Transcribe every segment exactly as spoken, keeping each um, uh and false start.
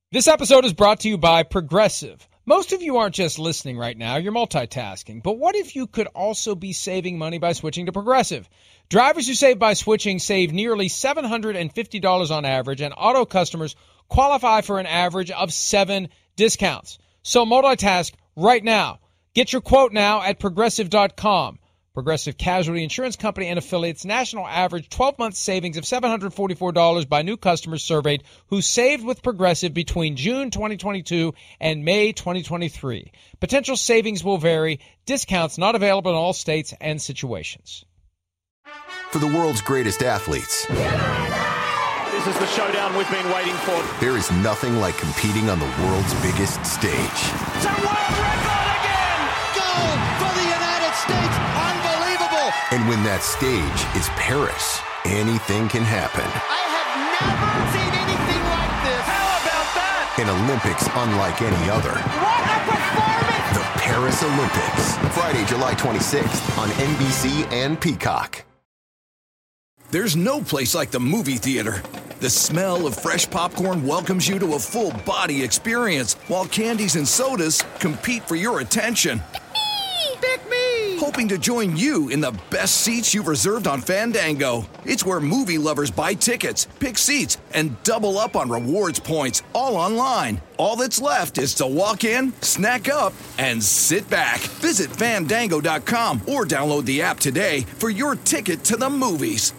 This episode is brought to you by Progressive. Most of you aren't just listening right now, you're multitasking. But what if you could also be saving money by switching to Progressive? Drivers who save by switching save nearly seven hundred fifty dollars on average, and auto customers qualify for an average of seven discounts. So multitask right now. Get your quote now at Progressive dot com. Progressive Casualty Insurance Company and affiliates, national average twelve-month savings of seven hundred forty-four dollars by new customers surveyed who saved with Progressive between June twenty twenty-two and May twenty twenty-three. Potential savings will vary. Discounts not available in all states and situations. For the world's greatest athletes, this is the showdown we've been waiting for. There is nothing like competing on the world's biggest stage. It's a world record again! Gold for the United States! Unbelievable! And when that stage is Paris, anything can happen. I have never seen anything like this! How about that? An Olympics unlike any other. What a performance! The Paris Olympics. Friday, July twenty-sixth on N B C and Peacock. There's no place like the movie theater. The smell of fresh popcorn welcomes you to a full-body experience, while candies and sodas compete for your attention. Pick me! Hoping to join you in the best seats you've reserved on Fandango. It's where movie lovers buy tickets, pick seats, and double up on rewards points, all online. All that's left is to walk in, snack up, and sit back. Visit Fandango dot com or download the app today for your ticket to the movies.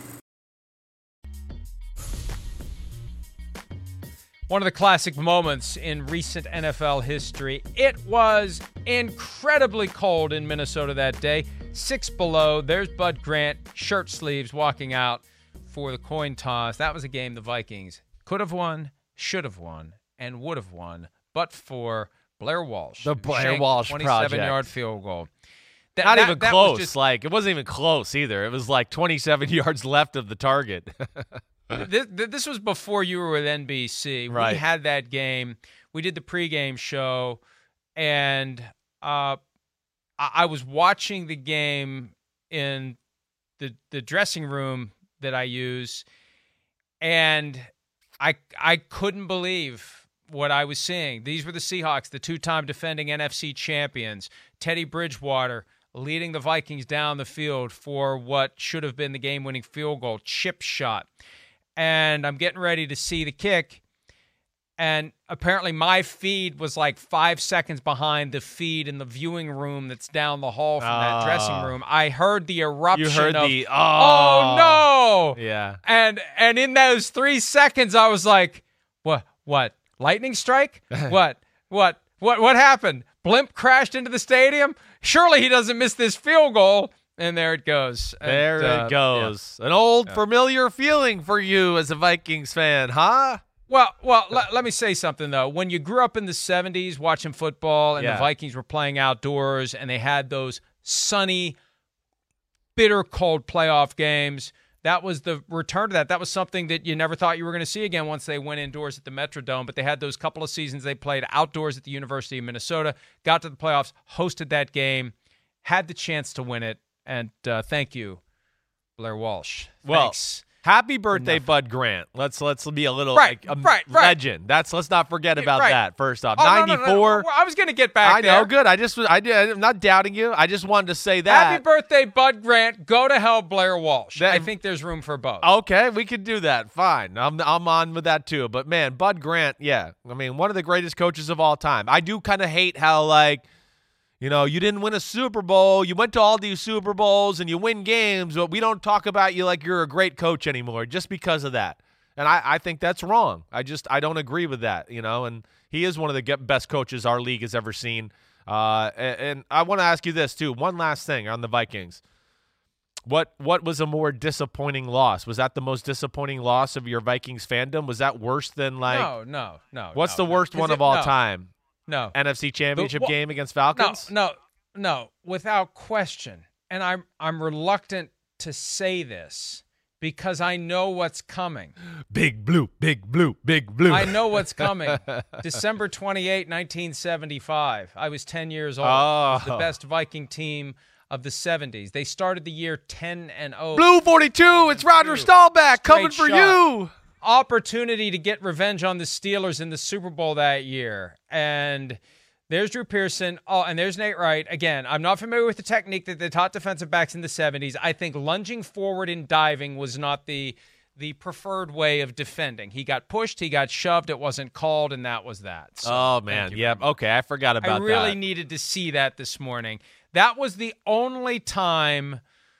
One of the classic moments in recent N F L history. It was incredibly cold in Minnesota that day. Six below. There's Bud Grant, shirt sleeves, walking out for the coin toss. That was a game the Vikings could have won, should have won, and would have won, but for Blair Walsh. The Blair Walsh project. twenty-seven-yard field goal. That, Not that, even that close. Was just, like, it wasn't even close either. It was like twenty-seven yards left of the target. This, this was before you were with N B C. Right. We had that game. We did the pregame show, and uh, I, I was watching the game in the the dressing room that I use, and I I couldn't believe what I was seeing. These were the Seahawks, the two-time defending N F C champions. Teddy Bridgewater leading the Vikings down the field for what should have been the game-winning field goal, chip shot. And I'm getting ready to see the kick, and apparently my feed was like five seconds behind the feed in the viewing room that's down the hall from uh, that dressing room. I heard the eruption you heard of, the, oh, oh no! Yeah. And and in those three seconds, I was like, what, what, lightning strike? what, what, what, what happened? Blimp crashed into the stadium? Surely he doesn't miss this field goal. And there it goes. There and, uh, it goes. Yeah. An old yeah. familiar feeling for you as a Vikings fan, huh? Well, well. Let, let me say something, though. When you grew up in the seventies watching football and yeah. the Vikings were playing outdoors and they had those sunny, bitter cold playoff games, that was the return to that. That was something that you never thought you were going to see again once they went indoors at the Metrodome. But they had those couple of seasons they played outdoors at the University of Minnesota, got to the playoffs, hosted that game, had the chance to win it. And uh, thank you, Blair Walsh. Well, Thanks. Happy birthday, Bud Grant. Let's let's be a little right, like a right, right. legend. That's let's not forget about right. that. First off, oh, ninety-four. No, no, no, no. I was going to get back I there. know, good. I just I did. I'm not doubting you. I just wanted to say that. Happy birthday, Bud Grant. Go to hell, Blair Walsh. That, I think there's room for both. Okay, we could do that. Fine. I'm I'm on with that too. But man, Bud Grant, yeah. I mean, one of the greatest coaches of all time. I do kind of hate how like. You know, you didn't win a Super Bowl. You went to all these Super Bowls and you win games, but we don't talk about you like you're a great coach anymore just because of that. And I, I think that's wrong. I just I don't agree with that, you know. And he is one of the best coaches our league has ever seen. Uh, and, and I want to ask you this, too. One last thing on the Vikings. What what was a more disappointing loss? Was that the most disappointing loss of your Vikings fandom? Was that worse than like – No, no, no. What's no, the worst no. one it, of all no. time? No. N F C Championship the, game against Falcons? No, no, no, without question. And I'm I'm reluctant to say this because I know what's coming. Big blue, big blue, big blue. I know what's coming. December twenty-eighth, nineteen seventy-five. I was ten years old. Oh. It was the best Viking team of the seventies. They started the year ten and oh. Blue forty-two, it's Roger Staubach coming for shot. you. opportunity to get revenge on the Steelers in the Super Bowl that year. And there's Drew Pearson. Oh, and there's Nate Wright. Again, I'm not familiar with the technique that they taught defensive backs in the seventies. I think lunging forward and diving was not the the preferred way of defending. He got pushed, he got shoved, it wasn't called, and that was that. So, oh, man. Yep. Okay, I forgot about that. I really that. needed to see that this morning. That was the only time,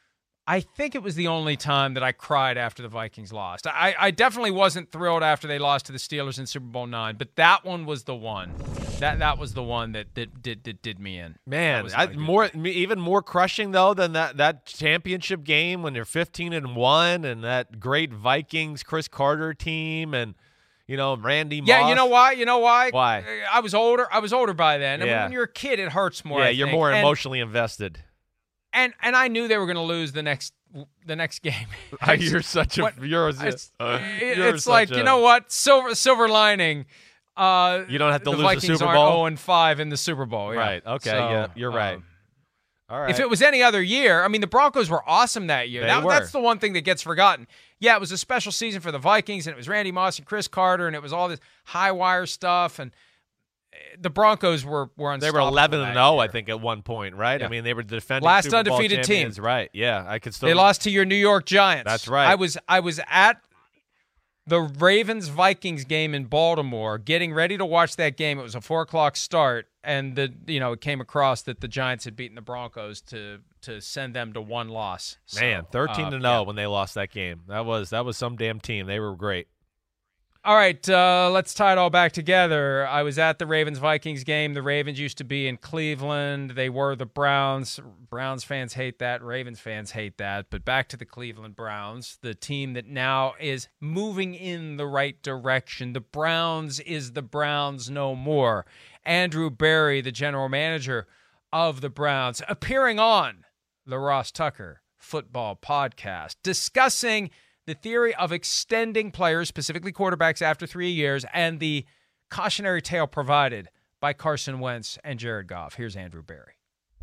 I think it was the only time that I cried after the Vikings lost. I, I definitely wasn't thrilled after they lost to the Steelers in Super Bowl nine, but that one was the one. That that was the one that that did that did me in. Man, I, more even more crushing though than that that championship game when you're fifteen and one and that great Vikings Chris Carter team and you know Randy Moss. Yeah, you know why? You know why? Why? I was older. I was older by then. And yeah. when you're a kid, it hurts more. Yeah, I you're think. more and, emotionally invested. And and I knew they were going to lose the next the next game. you're such a what, you're, it's, uh, you're it's like a, you know what silver silver lining. Uh, you don't have to the lose Vikings the Super aren't Bowl. oh and five in the Super Bowl. Yeah. Right. Okay. So, yeah, you're right. Um, All right. If it was any other year, I mean, the Broncos were awesome that year. They That, were. That's the one thing that gets forgotten. Yeah, it was a special season for the Vikings, and it was Randy Moss and Chris Carter, and it was all this high wire stuff, and the Broncos were were unstoppable. They were eleven and oh, year. I think, at one point, right? Yeah. I mean, they were the defending last Super Bowl undefeated team. champions, right? Yeah, I could still. They lost to your New York Giants. That's right. I was I was at the Ravens-Vikings game in Baltimore, getting ready to watch that game. It was a four o'clock start, and the you know it came across that the Giants had beaten the Broncos to to send them to one loss. So, Man, thirteen to uh, oh yeah. when they lost that game. That was that was some damn team. They were great. All right, uh, let's tie it all back together. I was at the Ravens-Vikings game. The Ravens used to be in Cleveland. They were the Browns. Browns fans hate that. Ravens fans hate that. But back to the Cleveland Browns, the team that now is moving in the right direction. The Browns is the Browns no more. Andrew Berry, the general manager of the Browns, appearing on the Ross Tucker Football Podcast, discussing the theory of extending players, specifically quarterbacks, after three years, and the cautionary tale provided by Carson Wentz and Jared Goff. Here's Andrew Berry.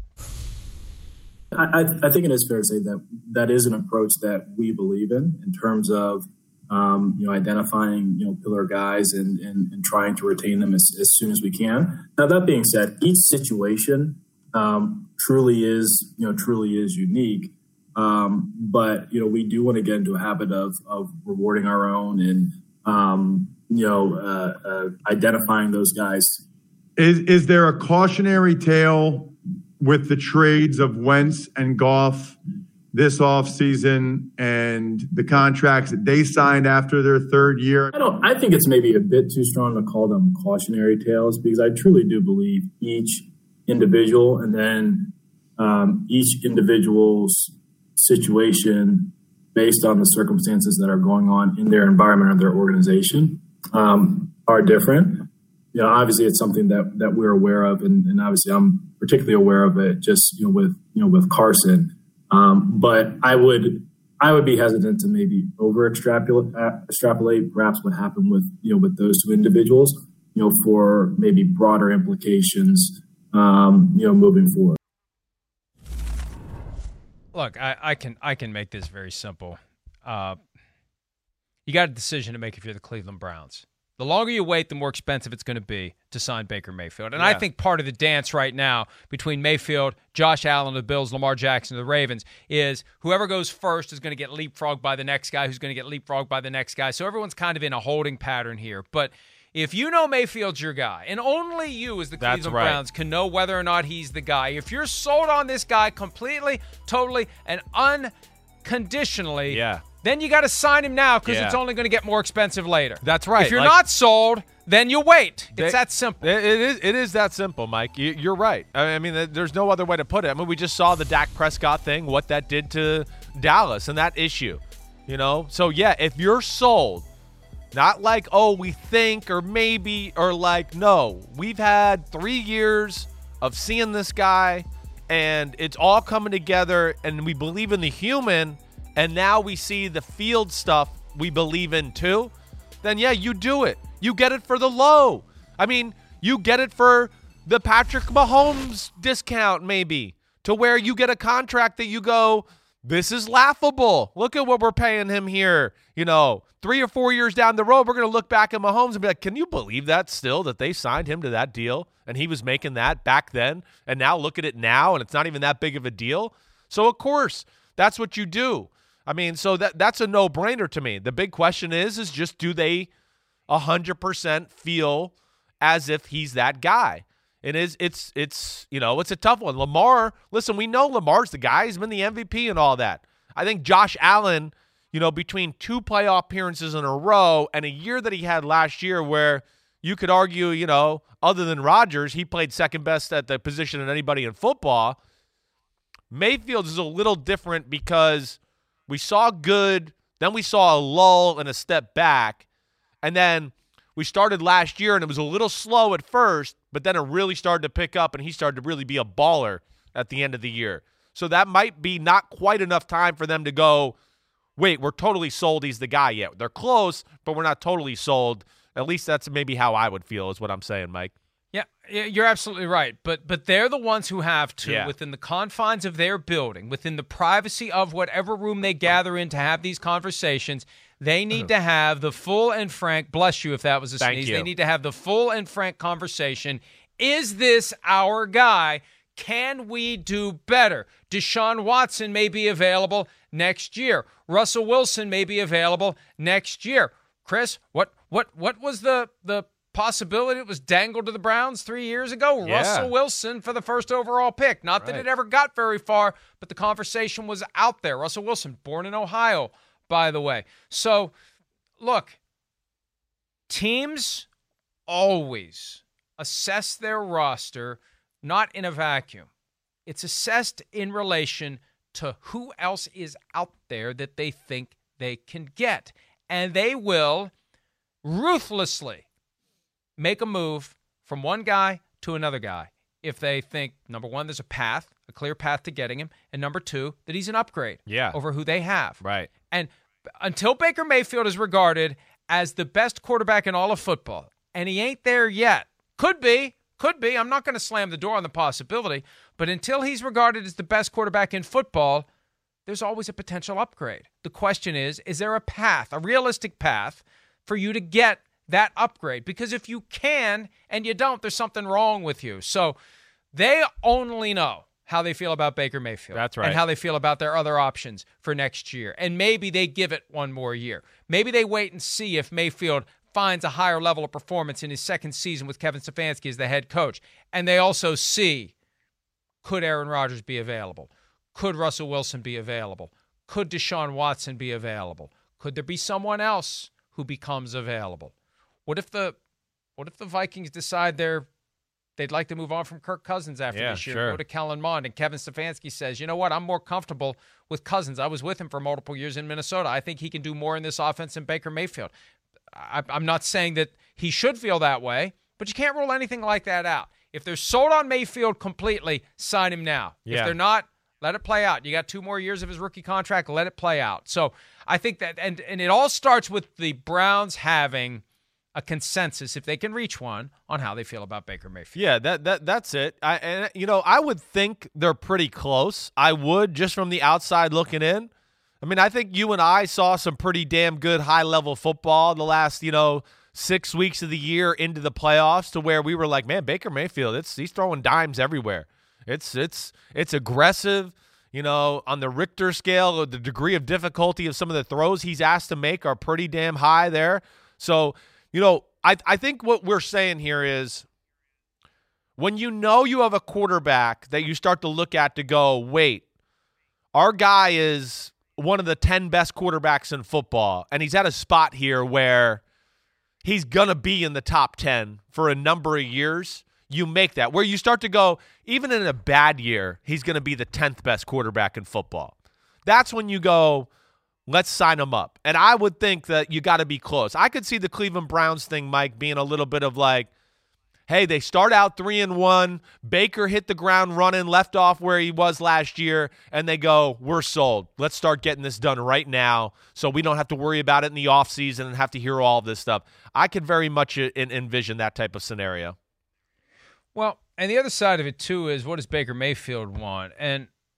I, I think it is fair to say that that is an approach that we believe in, in terms of um, you know identifying you know pillar guys and, and, and trying to retain them as, as soon as we can. Now, that being said, each situation um, truly is you know truly is unique. Um, but, you know, we do want to get into a habit of, of rewarding our own and, um, you know, uh, uh, identifying those guys. Is is there a cautionary tale with the trades of Wentz and Goff this offseason and the contracts that they signed after their third year? I don't. I think it's maybe a bit too strong to call them cautionary tales, because I truly do believe each individual and then um, each individual's situation based on the circumstances that are going on in their environment or their organization um, are different. You know, obviously it's something that, that we're aware of, and, and obviously I'm particularly aware of it just, you know, with, you know, with Carson. Um, but I would, I would be hesitant to maybe over extrapolate, uh, extrapolate perhaps what happened with, you know, with those two individuals, you know, for maybe broader implications, um, you know, moving forward. Look, I, I can I can make this very simple. Uh, you got a decision to make if you're the Cleveland Browns. The longer you wait, the more expensive it's going to be to sign Baker Mayfield. And yeah. I think part of the dance right now between Mayfield, Josh Allen, the Bills, Lamar Jackson, the Ravens, is whoever goes first is going to get leapfrogged by the next guy, who's going to get leapfrogged by the next guy. So everyone's kind of in a holding pattern here. But if you know Mayfield's your guy, and only you as the That's Cleveland right. Browns can know whether or not he's the guy, if you're sold on this guy completely, totally, and unconditionally, Yeah. then you got to sign him now, because Yeah. it's only going to get more expensive later. That's right. If you're Like- not sold, then you wait. They- It's that simple. It, it is. It is that simple, Mike. You, you're right. I mean, there's no other way to put it. I mean, we just saw the Dak Prescott thing, what that did to Dallas and that issue. You know, so yeah, if you're sold, not like oh we think or maybe or like no, we've had three years of seeing this guy, and it's all coming together, and we believe in the human, and now we see the field stuff we believe in too. Then yeah, you do it. You get it for the low. I mean, you get it for the Patrick Mahomes discount maybe, to where you get a contract that you go, this is laughable. Look at what we're paying him here. You know, three or four years down the road, we're going to look back at Mahomes and be like, can you believe that still, that they signed him to that deal and he was making that back then, and now look at it now and it's not even that big of a deal? So, of course, that's what you do. I mean, so that that's a no-brainer to me. The big question is, is just do they one hundred percent feel as if he's that guy? It is, it's, it's, you know, it's a tough one. Lamar, listen, we know Lamar's the guy. He's been the M V P and all that. I think Josh Allen, you know, between two playoff appearances in a row and a year that he had last year where you could argue, you know, other than Rodgers, he played second best at the position of anybody in football. Mayfield is a little different because we saw good, then we saw a lull and a step back, and then we started last year and it was a little slow at first, but then it really started to pick up and he started to really be a baller at the end of the year. So that might be not quite enough time for them to go, wait, we're totally sold he's the guy yet. They're close, but we're not totally sold. At least that's maybe how I would feel is what I'm saying, Mike. Yeah, you're absolutely right. But but they're the ones who have to, Yeah. within the confines of their building, within the privacy of whatever room they gather in to have these conversations, they need to have the full and frank, bless you if that was a Thank sneeze, you. they need to have the full and frank conversation. Is this our guy? Can we do better? Deshaun Watson may be available next year. Russell Wilson may be available next year. Chris, what what what was the the possibility that was dangled to the Browns three years ago? Yeah. Russell Wilson for the first overall pick. Not that Right. it ever got very far, but the conversation was out there. Russell Wilson, born in Ohio, by the way. So, look, teams always assess their roster not in a vacuum. It's assessed in relation to who else is out there that they think they can get. And they will ruthlessly make a move from one guy to another guy if they think, number one, there's a path, a clear path to getting him, and number two, that he's an upgrade Yeah. over who they have. Right. And until Baker Mayfield is regarded as the best quarterback in all of football, and he ain't there yet, could be, could be, I'm not going to slam the door on the possibility, but until he's regarded as the best quarterback in football, there's always a potential upgrade. The question is, is there a path, a realistic path for you to get that upgrade? Because if you can and you don't, there's something wrong with you. So they only know how they feel about Baker Mayfield. That's right. And how they feel about their other options for next year. And maybe they give it one more year. Maybe they wait and see if Mayfield finds a higher level of performance in his second season with Kevin Stefanski as the head coach. And they also see, could Aaron Rodgers be available? Could Russell Wilson be available? Could Deshaun Watson be available? Could there be someone else who becomes available? What if the what if the Vikings decide they're they'd like to move on from Kirk Cousins after Yeah, this year, sure. go to Kellen Mond, and Kevin Stefanski says, you know what, I'm more comfortable with Cousins. I was with him for multiple years in Minnesota. I think he can do more in this offense than Baker Mayfield. I, I'm not saying that he should feel that way, but you can't rule anything like that out. If they're sold on Mayfield completely, sign him now. Yeah. If they're not, let it play out. You got two more years of his rookie contract, let it play out. So I think that, and, and it all starts with the Browns having a consensus, if they can reach one, on how they feel about Baker Mayfield. Yeah, that that that's it. I and you know, I would think they're pretty close. I would, just from the outside looking in. I mean, I think you and I saw some pretty damn good high-level football the last, you know, six weeks of the year into the playoffs, to where we were like, man, Baker Mayfield, it's he's throwing dimes everywhere. It's it's it's aggressive. You know, on the Richter scale, the degree of difficulty of some of the throws he's asked to make are pretty damn high there. So, you know, I I think what we're saying here is, when you know you have a quarterback that you start to look at to go, wait, our guy is one of the ten best quarterbacks in football, and he's at a spot here where he's going to be in the top ten for a number of years, you make that. Where you start to go, even in a bad year, he's going to be the tenth best quarterback in football. That's when you go, let's sign him up. And I would think that you got to be close. I could see the Cleveland Browns thing, Mike, being a little bit of like, hey, they start out three and one. Baker hit the ground running, left off where he was last year, and they go, we're sold. Let's start getting this done right now so we don't have to worry about it in the offseason and have to hear all of this stuff. I could very much en- envision that type of scenario. Well, and the other side of it, too, is what does Baker Mayfield want? And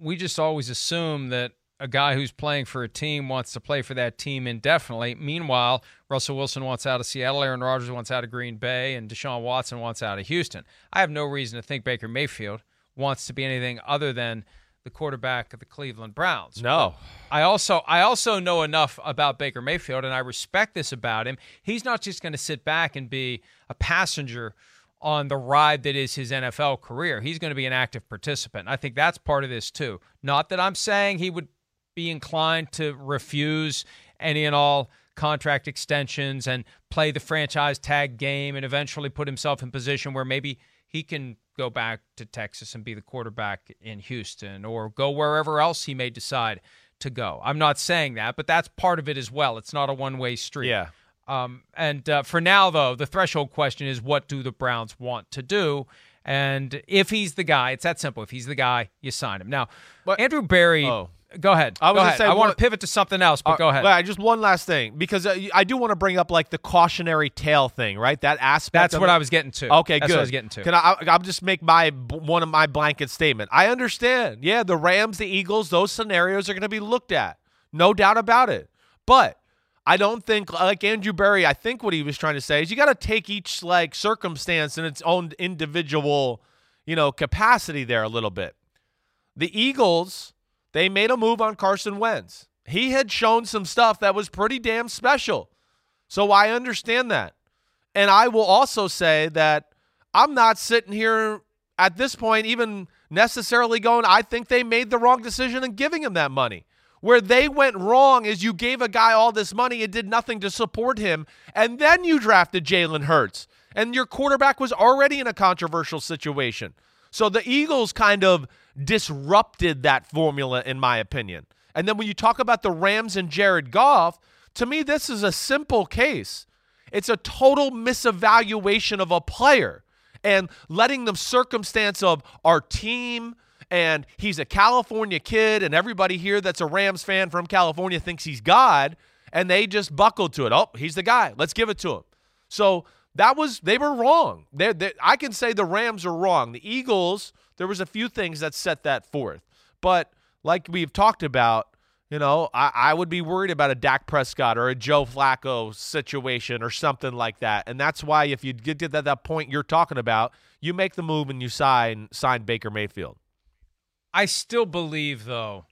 we just always assume that a guy who's playing for a team wants to play for that team indefinitely. Meanwhile, Russell Wilson wants out of Seattle, Aaron Rodgers wants out of Green Bay, and Deshaun Watson wants out of Houston. I have no reason to think Baker Mayfield wants to be anything other than the quarterback of the Cleveland Browns. No. But I also I also know enough about Baker Mayfield, and I respect this about him. He's not just going to sit back and be a passenger on the ride that is his N F L career. He's going to be an active participant. I think that's part of this too. Not that I'm saying he would be inclined to refuse any and all contract extensions and play the franchise tag game and eventually put himself in position where maybe he can go back to Texas and be the quarterback in Houston or go wherever else he may decide to go. I'm not saying that, but that's part of it as well. It's not a one-way street. Yeah. Um, and uh, for now, though, the threshold question is, what do the Browns want to do? And if he's the guy, it's that simple. If he's the guy, you sign him. Now, but, Andrew Berry, oh. go ahead. I was go gonna ahead. say, I want what, to pivot to something else, but uh, go ahead. Well, just one last thing, because uh, I do want to bring up like the cautionary tale thing, right? That aspect. That's of what it. I was getting to. Okay, That's good. what I was getting to. Can I? I'll just make my one of my blanket statement. I understand. Yeah, the Rams, the Eagles, those scenarios are going to be looked at, no doubt about it. But I don't think, like Andrew Berry, I think what he was trying to say is you got to take each like circumstance in its own individual, you know, capacity there a little bit. The Eagles, they made a move on Carson Wentz. He had shown some stuff that was pretty damn special. So I understand that. And I will also say that I'm not sitting here at this point even necessarily going, I think they made the wrong decision in giving him that money. Where they went wrong is you gave a guy all this money and did nothing to support him, and then you drafted Jalen Hurts, and your quarterback was already in a controversial situation. So the Eagles kind of disrupted that formula, in my opinion. And then when you talk about the Rams and Jared Goff, to me, this is a simple case. It's a total misevaluation of a player and letting the circumstance of our team, and he's a California kid, and everybody here that's a Rams fan from California thinks he's God, and they just buckled to it. Oh, he's the guy. Let's give it to him. So that was, they were wrong. They're, they're, I can say the Rams are wrong. The Eagles, there was a few things that set that forth. But like we've talked about, you know, I, I would be worried about a Dak Prescott or a Joe Flacco situation or something like that. And that's why if you get to that, that point you're talking about, you make the move and you sign sign Baker Mayfield. I still believe, though,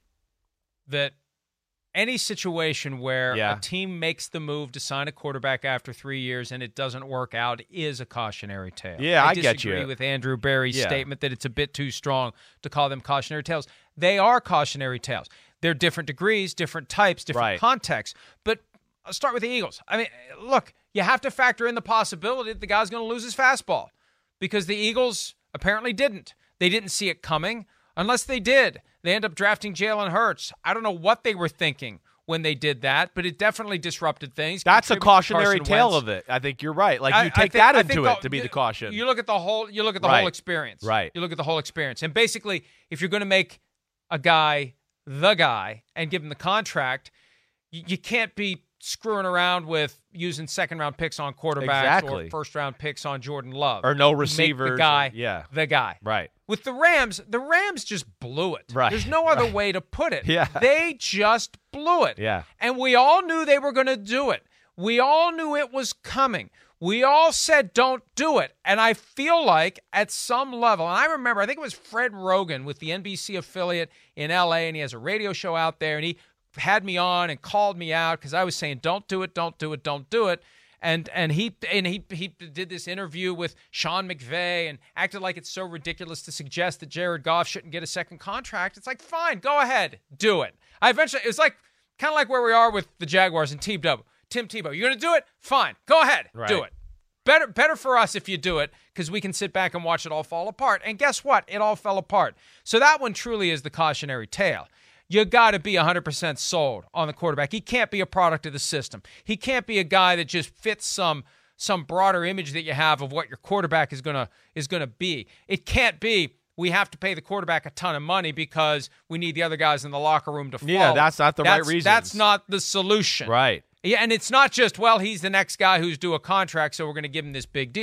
that any situation where yeah. a team makes the move to sign a quarterback after three years and it doesn't work out is a cautionary tale. Yeah, I, I get you. disagree with Andrew Berry's yeah. statement that it's a bit too strong to call them cautionary tales. They are cautionary tales. They're different degrees, different types, different right. contexts. But I'll start with the Eagles. I mean, look, you have to factor in the possibility that the guy's going to lose his fastball because the Eagles apparently didn't. They didn't see it coming. Unless they did, they end up drafting Jalen Hurts. I don't know what they were thinking when they did that, but it definitely disrupted things. That's a cautionary Carson tale Wentz. of it. I think you're right. Like you I, take I think, that I into think it the, to be the caution. You look at the whole. You look at the right. whole experience. Right. You look at the whole experience, and basically, if you're going to make a guy the guy and give him the contract, you, you can't be screwing around with using second round picks on quarterbacks exactly. or first round picks on Jordan Love or no you receivers. Make the guy, or, yeah, the guy. Right. With the Rams, the Rams just blew it. Right. There's no other right. way to put it. Yeah. They just blew it. Yeah. And we all knew they were going to do it. We all knew it was coming. We all said, don't do it. And I feel like at some level, and I remember, I think it was Fred Rogan with the N B C affiliate in L A, and he has a radio show out there, and he had me on and called me out because I was saying, don't do it, don't do it, don't do it. And and he and he he did this interview with Sean McVay and acted like it's so ridiculous to suggest that Jared Goff shouldn't get a second contract. It's like, fine, go ahead, do it. I eventually, it's like kind of like where we are with the Jaguars and Tim Tebow. Tim Tebow, you're going to do it? Fine, go ahead, right. do it. Better better for us if you do it because we can sit back and watch it all fall apart. And guess what? It all fell apart. So that one truly is the cautionary tale. You got to be one hundred percent sold on the quarterback. He can't be a product of the system. He can't be a guy that just fits some some broader image that you have of what your quarterback is gonna is gonna be. It can't be we have to pay the quarterback a ton of money because we need the other guys in the locker room to follow. Yeah, that's not the that's, right reason. That's not the solution. Right. Yeah, and it's not just, well, he's the next guy who's due a contract, so we're going to give him this big deal.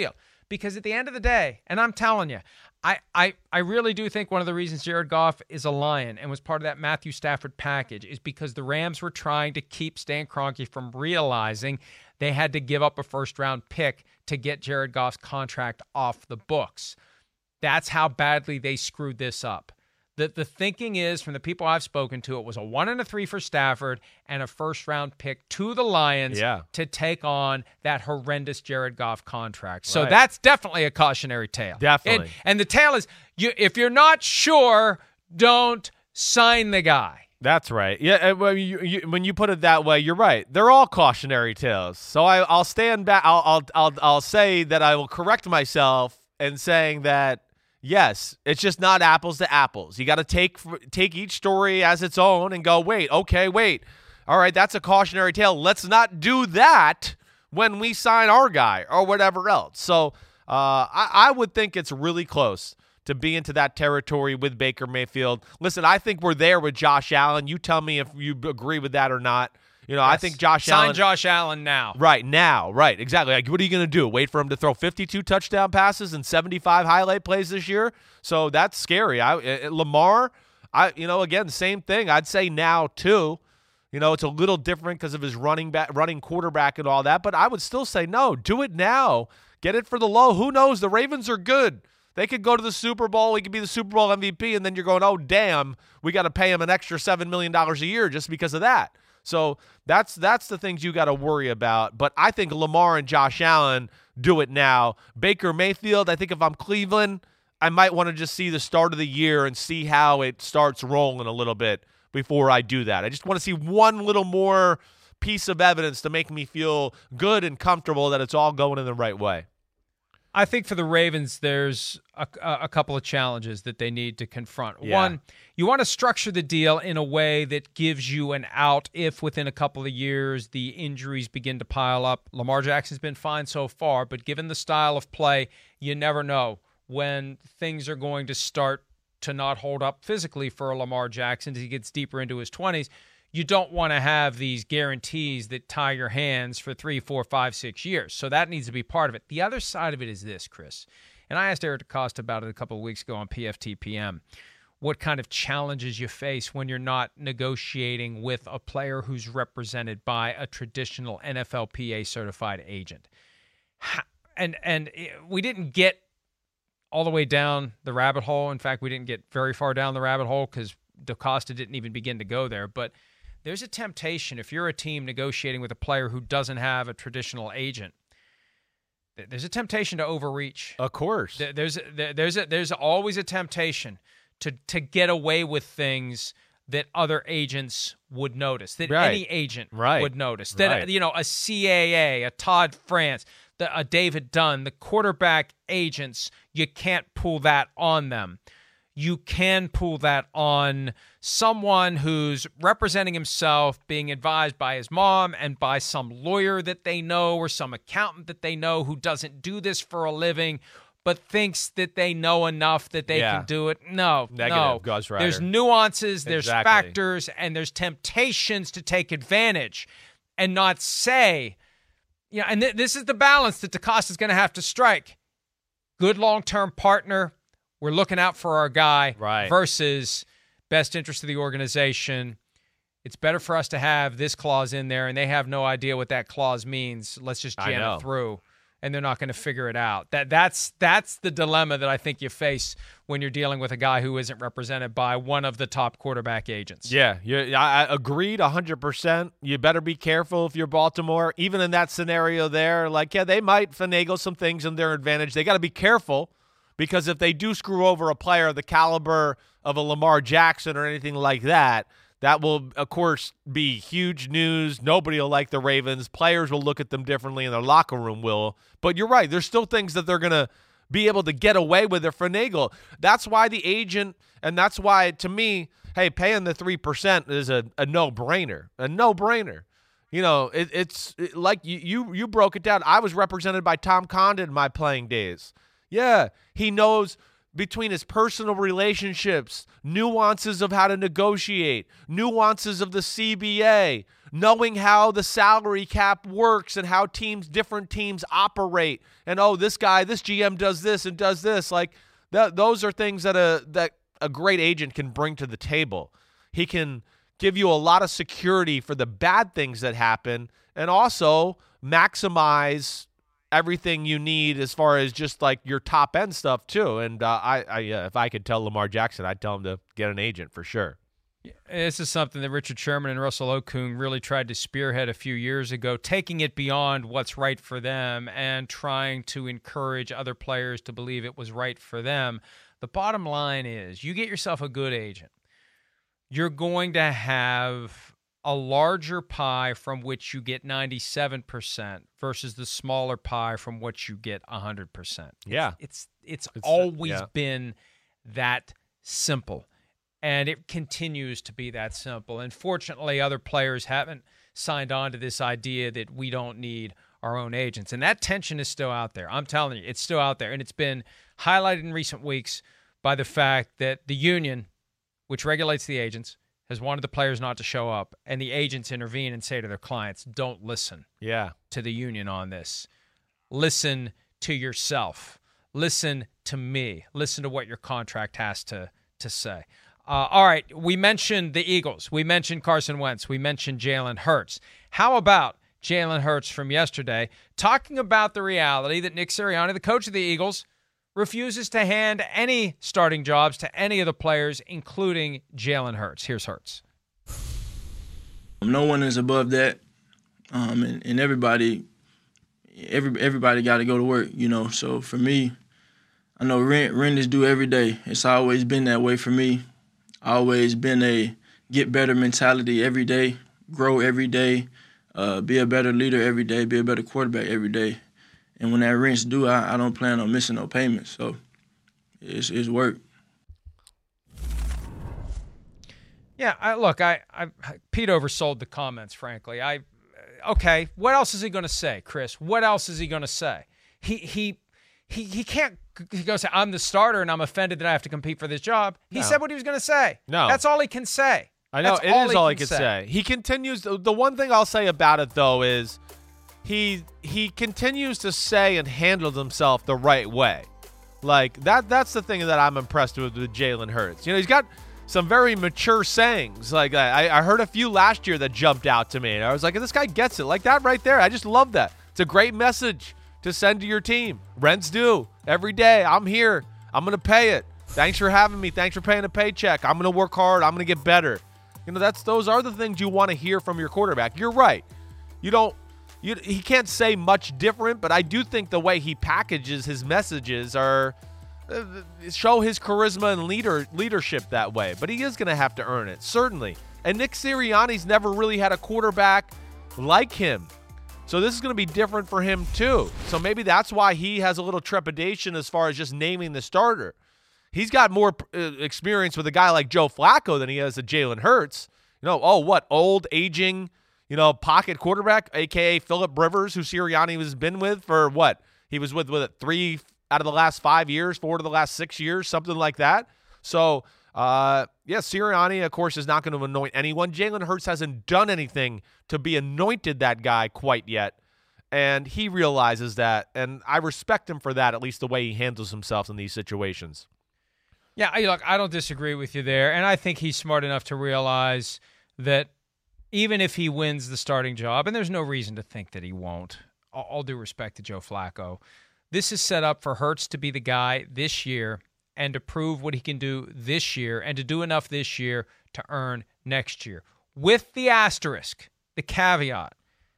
Because at the end of the day, and I'm telling you, I, I, I really do think one of the reasons Jared Goff is a Lion and was part of that Matthew Stafford package is because the Rams were trying to keep Stan Kroenke from realizing they had to give up a first-round pick to get Jared Goff's contract off the books. That's how badly they screwed this up. The, the thinking is, from the people I've spoken to, it was a one and a three for Stafford and a first-round pick to the Lions yeah. to take on that horrendous Jared Goff contract. So Right. that's definitely a cautionary tale. Definitely. And, and the tale is, you, if you're not sure, don't sign the guy. That's right. Yeah, uh, well, you, you, when you put it that way, you're right. They're all cautionary tales. So I, I'll stand back. I'll, I'll, I'll, I'll say that I will correct myself in saying that, yes, it's just not apples to apples. You got to take take each story as its own and go, wait, okay, wait. All right, that's a cautionary tale. Let's not do that when we sign our guy or whatever else. So uh, I, I would think it's really close to be into that territory with Baker Mayfield. Listen, I think we're there with Josh Allen. You tell me if you agree with that or not. You know, yes. I think Josh Sign Allen. Sign Josh Allen now. Right, now. Right, exactly. Like, what are you going to do? Wait for him to throw fifty-two touchdown passes and seventy-five highlight plays this year? So that's scary. I, uh, Lamar, I, you know, again, same thing. I'd say now, too. You know, it's a little different because of his running back, running quarterback and all that. But I would still say, no, do it now. Get it for the low. Who knows? The Ravens are good. They could go to the Super Bowl. He could be the Super Bowl M V P. And then you're going, oh, damn, we got to pay him an extra seven million dollars a year just because of that. So that's that's the things you got to worry about. But I think Lamar and Josh Allen do it now. Baker Mayfield, I think if I'm Cleveland, I might want to just see the start of the year and see how it starts rolling a little bit before I do that. I just want to see one little more piece of evidence to make me feel good and comfortable that it's all going in the right way. I think for the Ravens, there's a, a couple of challenges that they need to confront. Yeah. One, you want to structure the deal in a way that gives you an out if within a couple of years the injuries begin to pile up. Lamar Jackson's been fine so far, but given the style of play, you never know when things are going to start to not hold up physically for a Lamar Jackson as he gets deeper into his twenties. You don't want to have these guarantees that tie your hands for three, four, five, six years. So that needs to be part of it. The other side of it is this, Chris, and I asked Eric DeCosta about it a couple of weeks ago on P F T P M, what kind of challenges you face when you're not negotiating with a player who's represented by a traditional N F L P A certified agent. And, and we didn't get all the way down the rabbit hole. In fact, we didn't get very far down the rabbit hole because DeCosta didn't even begin to go there. But there's a temptation if you're a team negotiating with a player who doesn't have a traditional agent. There's a temptation to overreach. Of course. There's there's a, there's always a temptation to to get away with things that other agents would notice, that right. any agent right. would notice, that right. you know a C A A, a Todd France, the, a David Dunn, the quarterback agents. You can't pull that on them. You can pull that on someone who's representing himself, being advised by his mom and by some lawyer that they know or some accountant that they know who doesn't do this for a living but thinks that they know enough that they yeah. can do it. No, Negative, no. Ghost Rider. There's nuances, there's exactly. factors, and there's temptations to take advantage and not say, you know, and th- this is the balance that DeCosta's going to have to strike. Good long-term partner, we're looking out for our guy, right. versus best interest of the organization. It's better for us to have this clause in there, and they have no idea what that clause means. Let's just jam it through, and they're not going to figure it out. That that's that's the dilemma that I think you face when you're dealing with a guy who isn't represented by one of the top quarterback agents. Yeah, you, I, I agreed one hundred percent. You better be careful if you're Baltimore. Even in that scenario there, like, yeah, they might finagle some things in their advantage. They got to be careful. Because if they do screw over a player of the caliber of a Lamar Jackson or anything like that, that will, of course, be huge news. Nobody will like the Ravens. Players will look at them differently, and their locker room will. But you're right. There's still things that they're going to be able to get away with or finagle. That's why the agent, and that's why, to me, hey, paying the three percent is a, a no-brainer. A no-brainer. You know, it, it's it, like you, you you broke it down. I was represented by Tom Condon in my playing days. Yeah, he knows between his personal relationships, nuances of how to negotiate, nuances of the C B A, knowing how the salary cap works and how teams, different teams operate. And, oh, this guy, this G M does this and does this. Like, th- those are things that a, that a great agent can bring to the table. He can give you a lot of security for the bad things that happen and also maximize everything you need as far as just like your top end stuff too. And uh, I, I uh, if I could tell Lamar Jackson, I'd tell him to get an agent for sure. This is something that Richard Sherman and Russell Okung really tried to spearhead a few years ago, taking it beyond what's right for them and trying to encourage other players to believe it was right for them. The bottom line is you get yourself a good agent, you're going to have a larger pie from which you get ninety-seven percent versus the smaller pie from which you get one hundred percent. Yeah. It's it's, it's, It's- always yeah. been that simple, and it continues to be that simple. And fortunately, other players haven't signed on to this idea that we don't need our own agents. And that tension is still out there. I'm telling you, it's still out there. And it's been highlighted in recent weeks by the fact that the union, which regulates the agents, has wanted the players not to show up, and the agents intervene and say to their clients, don't listen Yeah. to the union on this. Listen to yourself. Listen to me. Listen to what your contract has to, to say. Uh, all right, we mentioned the Eagles. We mentioned Carson Wentz. We mentioned Jalen Hurts. How about Jalen Hurts from yesterday talking about the reality that Nick Sirianni, the coach of the Eagles, refuses to hand any starting jobs to any of the players, including Jalen Hurts. Here's Hurts. No one is above that, um, and, and everybody, every everybody got to go to work, you know. So for me, I know rent rent is due every day. It's always been that way for me. Always been a get better mentality every day, grow every day, uh, be a better leader every day, be a better quarterback every day. And when that rent's due, I, I don't plan on missing no payments. So it's, it's work. Yeah, I, look, I, I Pete oversold the comments, frankly. I okay, what else is he going to say, Chris? What else is he going to say? He he he he can't he goes, I'm the starter and I'm offended that I have to compete for this job. He No. said what he was going to say. No. That's all he can say. I know, That's it is all he can say. He continues, the one thing I'll say about it, though, is he he continues to say and handle himself the right way. Like, that that's the thing that I'm impressed with with Jalen Hurts. You know, he's got some very mature sayings. Like, I, I heard a few last year that jumped out to me, and I was like, this guy gets it. Like that right there. I just love that. It's a great message to send to your team. Rent's due every day. I'm here. I'm going to pay it. Thanks for having me. Thanks for paying a paycheck. I'm going to work hard. I'm going to get better. You know, that's those are the things you want to hear from your quarterback. You're right. You don't you he can't say much different, but I do think the way he packages his messages are uh, show his charisma and leader leadership that way. But he is going to have to earn it, certainly. And Nick Sirianni's never really had a quarterback like him. So this is going to be different for him too. So maybe that's why he has a little trepidation as far as just naming the starter. He's got more uh, experience with a guy like Joe Flacco than he has with Jalen Hurts. You know, oh, what, old, aging, you know, pocket quarterback, a k a. Phillip Rivers, who Sirianni has been with for what? He was with, with it, three out of the last five years, four of the last six years, something like that. So, uh, yeah, Sirianni, of course, is not going to anoint anyone. Jalen Hurts hasn't done anything to be anointed that guy quite yet. And he realizes that, and I respect him for that, at least the way he handles himself in these situations. Yeah, I- look, I don't disagree with you there, and I think he's smart enough to realize that even if he wins the starting job, and there's no reason to think that he won't, all, all due respect to Joe Flacco, this is set up for Hurts to be the guy this year and to prove what he can do this year and to do enough this year to earn next year. With the asterisk, the caveat,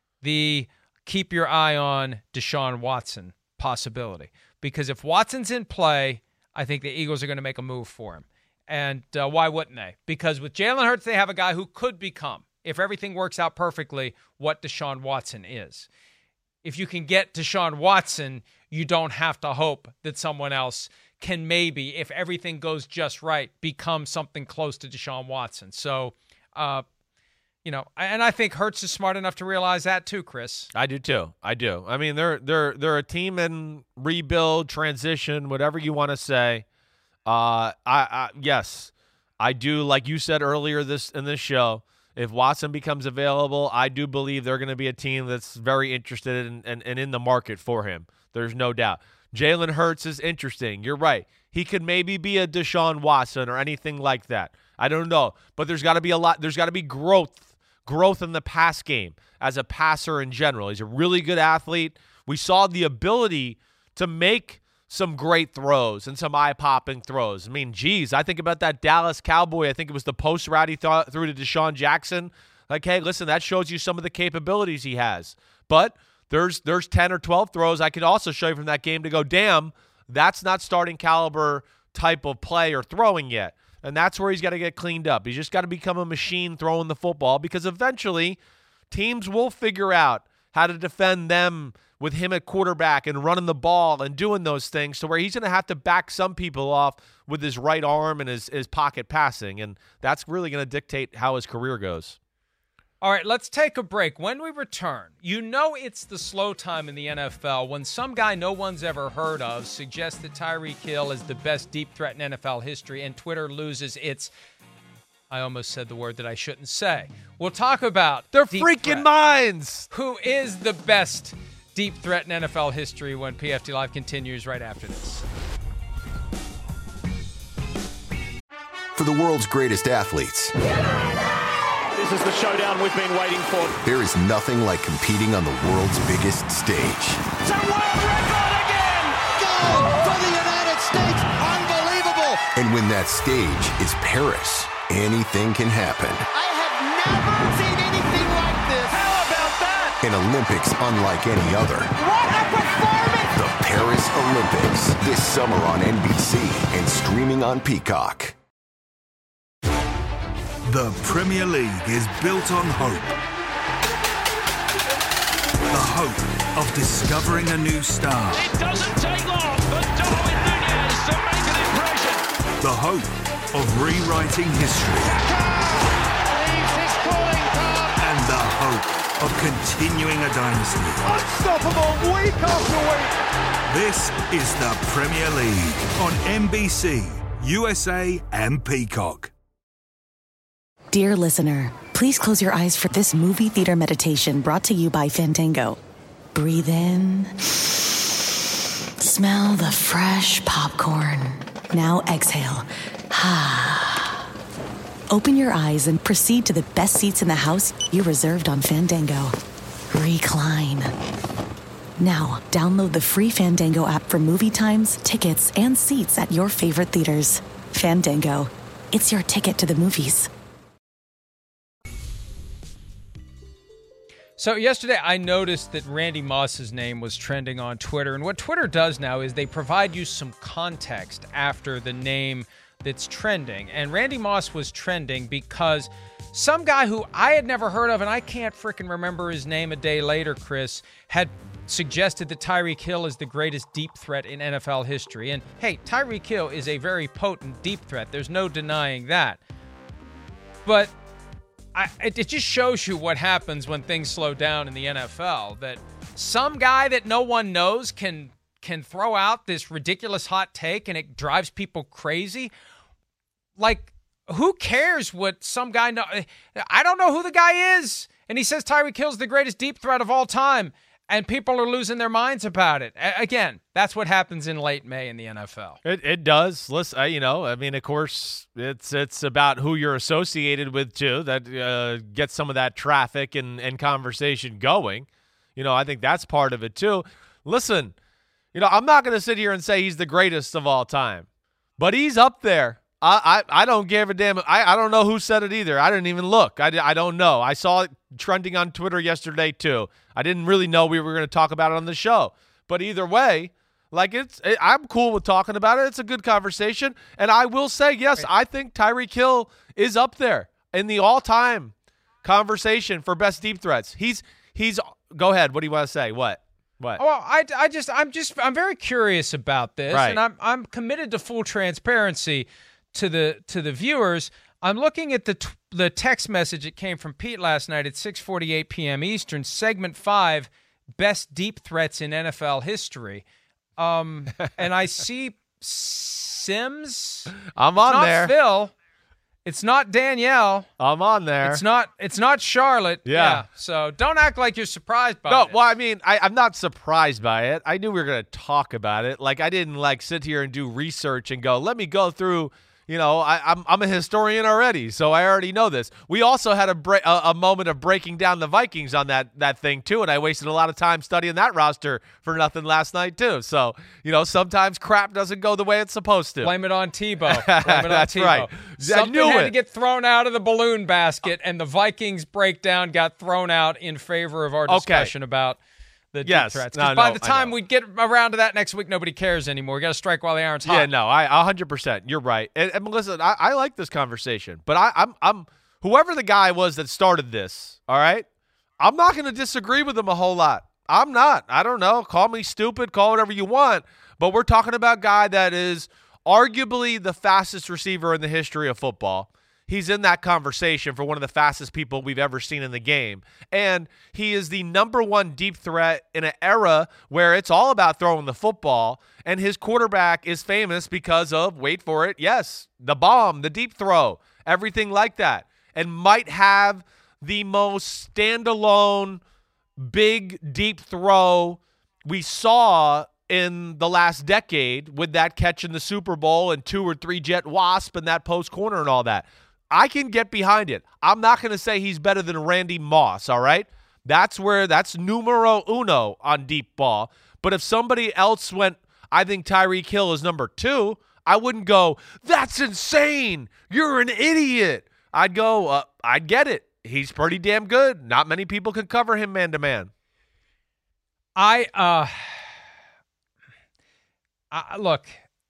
the keep your eye on Deshaun Watson possibility. Because if Watson's in play, I think the Eagles are going to make a move for him. And uh, why wouldn't they? Because with Jalen Hurts, they have a guy who could become, if everything works out perfectly, what Deshaun Watson is. If you can get Deshaun Watson, you don't have to hope that someone else can maybe, if everything goes just right, become something close to Deshaun Watson. So, uh, you know, and I think Hurts is smart enough to realize that too, Chris. I do too. I do. I mean, they're they're they're a team in rebuild, transition, whatever you want to say. Uh, I, I yes, I do. Like you said earlier this in this show, if Watson becomes available, I do believe they're going to be a team that's very interested in, and in, in, in the market for him. There's no doubt. Jalen Hurts is interesting. You're right. He could maybe be a Deshaun Watson or anything like that. I don't know, but there's got to be a lot. There's got to be growth, growth in the pass game as a passer in general. He's a really good athlete. We saw the ability to make some great throws and some eye-popping throws. I mean, geez, I think about that Dallas Cowboy. I think it was the post route he th- threw to Deshaun Jackson. Like, hey, listen, that shows you some of the capabilities he has. But there's there's ten or twelve throws I could also show you from that game to go, damn, that's not starting caliber type of play or throwing yet. And that's where he's got to get cleaned up. He's just got to become a machine throwing the football, because eventually teams will figure out how to defend them with him at quarterback and running the ball and doing those things, to where he's going to have to back some people off with his right arm and his, his pocket passing. And that's really going to dictate how his career goes. All right, let's take a break. When we return, you know it's the slow time in the N F L when some guy no one's ever heard of suggests that Tyreek Hill is the best deep threat in N F L history, and Twitter loses its, I almost said the word that I shouldn't say. We'll talk about their deep freaking threat. minds. Who is the best deep threat in N F L history when P F T Live continues right after this. For the world's greatest athletes, This is the showdown we've been waiting for. there is nothing like competing on the world's biggest stage. It's a world record again! Gold for the United States! Unbelievable! And when that stage is Paris, anything can happen. I have never seen anything like this! How about that? An Olympics unlike any other. What a performance! The Paris Olympics, this summer on N B C and streaming on Peacock. The Premier League is built on hope. The hope of discovering a new star. It doesn't take long for Darwin Nunez to make an impression. The hope of rewriting history. Leaves his calling card. And the hope of continuing a dynasty. Unstoppable week after week. This is the Premier League on N B C, U S A and Peacock. Dear listener, please close your eyes for this movie theater meditation brought to you by Fandango. Breathe in. Smell the fresh popcorn. Now exhale. Open your eyes and proceed to the best seats in the house you reserved on Fandango. Recline. Now, download the free Fandango app for movie times, tickets, and seats at your favorite theaters. Fandango. It's your ticket to the movies. So yesterday I noticed that Randy Moss's name was trending on Twitter, and what Twitter does now is they provide you some context after the name that's trending. And Randy Moss was trending because some guy who I had never heard of, and I can't freaking remember his name a day later, Chris, had suggested that Tyreek Hill is the greatest deep threat in N F L history. And hey, Tyreek Hill is a very potent deep threat. There's no denying that. But I, it just shows you what happens when things slow down in the N F L, that some guy that no one knows can can throw out this ridiculous hot take and it drives people crazy. Like, who cares what some guy know? I don't know who the guy is, and he says Tyreek Hill's the greatest deep threat of all time, and people are losing their minds about it. A- again, that's what happens in late May in the N F L. It it does. Listen, uh, you know, I mean, of course, it's it's about who you're associated with too. That uh, gets some of that traffic and, and conversation going. You know, I think that's part of it too. Listen, you know, I'm not going to sit here and say he's the greatest of all time, but he's up there. I, I, I don't give a damn. I, I don't know who said it either. I didn't even look. I, I don't know. I saw it trending on Twitter yesterday too. I didn't really know we were going to talk about it on the show. But either way, like it's, it, I'm cool with talking about it. It's a good conversation. And I will say, yes, I think Tyreek Hill is up there in the all-time conversation for best deep threats. He's, he's, go ahead. What do you want to say? What? What? Well, I, I just, I'm just, I'm very curious about this. Right. And I'm, I'm committed to full transparency to the to the viewers. I'm looking at the t- the text message that came from Pete last night at six forty-eight p.m. Eastern, segment five, best deep threats in N F L history. Um, and I see Sims. I'm on it's not there. Phil. It's not Danielle. I'm on there. It's not. It's not Charlotte. Yeah. yeah. So don't act like you're surprised by no, it. well, I mean, I, I'm not surprised by it. I knew we were going to talk about it. Like, I didn't, like, sit here and do research and go, let me go through, you know, I, I'm I'm a historian already, so I already know this. We also had a, bre- a, a moment of breaking down the Vikings on that, that thing, too, and I wasted a lot of time studying that roster for nothing last night, too. So, you know, sometimes crap doesn't go the way it's supposed to. Blame it on Tebow. Blame it on That's Tebow. right. Something I knew had it. to get thrown out of the balloon basket, and the Vikings breakdown got thrown out in favor of our discussion okay. about the deep yes. threats. No, Because by no, the time we get around to that next week, nobody cares anymore. We got to strike while the iron's hot. Yeah, no, I one hundred percent. You're right. And, and listen, I, I like this conversation, but I, I'm I'm whoever the guy was that started this. All right, I'm not going to disagree with him a whole lot. I'm not. I don't know. Call me stupid. Call whatever you want. But we're talking about a guy that is arguably the fastest receiver in the history of football. He's in that conversation for one of the fastest people we've ever seen in the game. And he is the number one deep threat in an era where it's all about throwing the football. And his quarterback is famous because of, wait for it, yes, the bomb, the deep throw, everything like that. And might have the most standalone, big, deep throw we saw in the last decade with that catch in the Super Bowl and two or three jet wasp and that post corner and all that. I can get behind it. I'm not going to say he's better than Randy Moss, all right? That's where that's numero uno on deep ball. But if somebody else went, I think Tyreek Hill is number two, I wouldn't go, that's insane. You're an idiot. I'd go, uh, I'd get it. He's pretty damn good. Not many people can cover him man-to-man. I, uh, I look,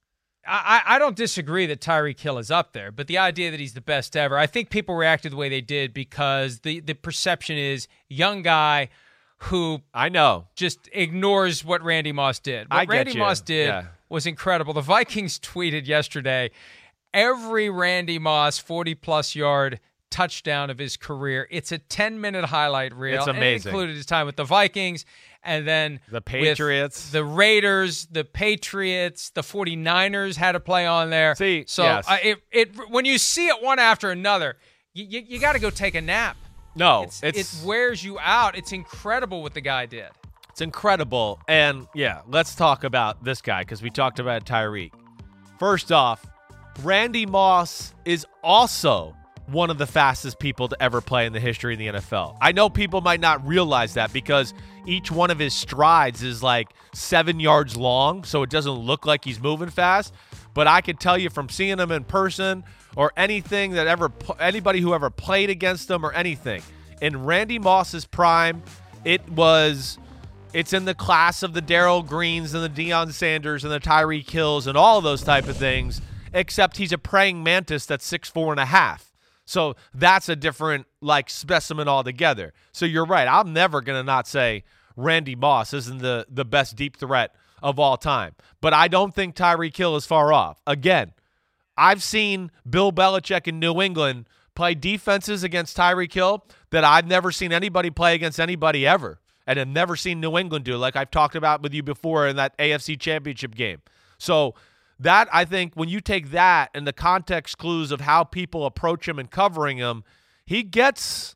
I, I don't disagree that Tyreek Hill is up there, but the idea that he's the best ever, I think people reacted the way they did because the, the perception is young guy who I know just ignores what Randy Moss did. What I get Randy you. Moss did Yeah. was incredible. The Vikings tweeted yesterday, every Randy Moss forty-plus yard touchdown of his career. It's a ten-minute highlight reel. It's And it amazing. included his time with the Vikings and then The with Patriots. the Raiders, the Patriots, the 49ers had to play on there. See, so yes. uh, it, it when you see it one after another, you, you, you got to go take a nap. No, It's, it's it wears you out. It's incredible what the guy did. It's incredible. And, yeah, let's talk about this guy because we talked about Tyreek. First off, Randy Moss is also one of the fastest people to ever play in the history of the N F L. I know people might not realize that because each one of his strides is like seven yards long, so it doesn't look like he's moving fast. But I can tell you from seeing him in person or anything that ever, anybody who ever played against him or anything, in Randy Moss's prime, it was, it's in the class of the Darrell Greens and the Deion Sanders and the Tyreek Hills and all those type of things, except he's a praying mantis that's six four and a half. So that's a different, like, specimen altogether. So you're right. I'm never going to not say Randy Moss isn't the, the best deep threat of all time. But I don't think Tyreek Hill is far off. Again, I've seen Bill Belichick in New England play defenses against Tyreek Hill that I've never seen anybody play against anybody ever. And have never seen New England do, like I've talked about with you before in that A F C Championship game. So that, I think, when you take that and the context clues of how people approach him and covering him, he gets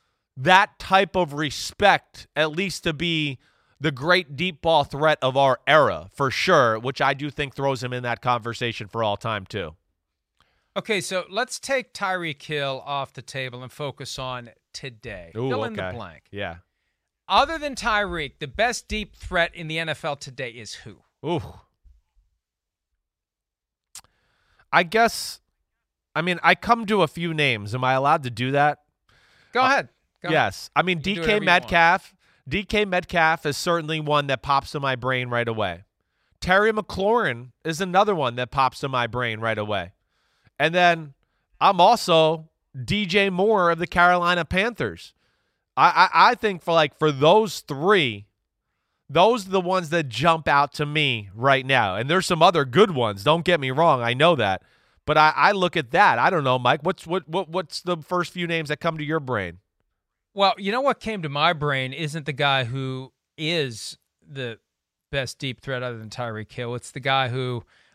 that type of respect, at least to be the great deep ball threat of our era, for sure, which I do think throws him in that conversation for all time, too. Okay, so let's take Tyreek Hill off the table and focus on today. Ooh, Fill in okay. the blank. Yeah. Other than Tyreek, the best deep threat in the N F L today is who? Ooh. I guess, I mean, I come to a few names. Am I allowed to do that? Go Uh, ahead. Go yes. ahead. I mean, You can do D K whatever you Metcalf. D K Metcalf is certainly one that pops to my brain right away. Terry McLaurin is another one that pops to my brain right away. And then I'm also D J Moore of the Carolina Panthers. I, I, I think for like for those three, those are the ones that jump out to me right now. And there's some other good ones. Don't get me wrong. I know that. But I, I look at that. I don't know, Mike. What's what what what's the first few names that come to your brain? Well, you know what came to my brain isn't the guy who is the best deep threat other than Tyreek Hill. It's the guy who